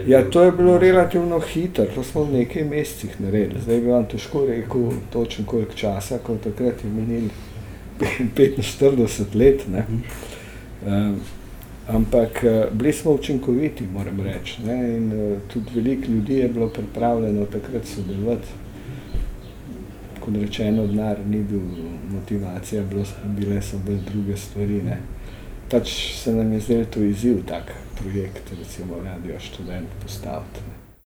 Ja, to je bilo relativno hitro, to smo v nekaj mesecih naredili. Zdaj bi vam težko rekel točno koliko časa, ko takrat je minil 45 let, ne. Ampak bili smo učinkoviti, moram reči, ne, in tudi veliko ljudi je bilo pripravljeno takrat sodelovati. Kot rečeno, denar ni bil motivacija, bile so bolj druge stvari, ne. Pač se nam je zdelo to izziv, tak projekt, recimo Radio Študent postaviti.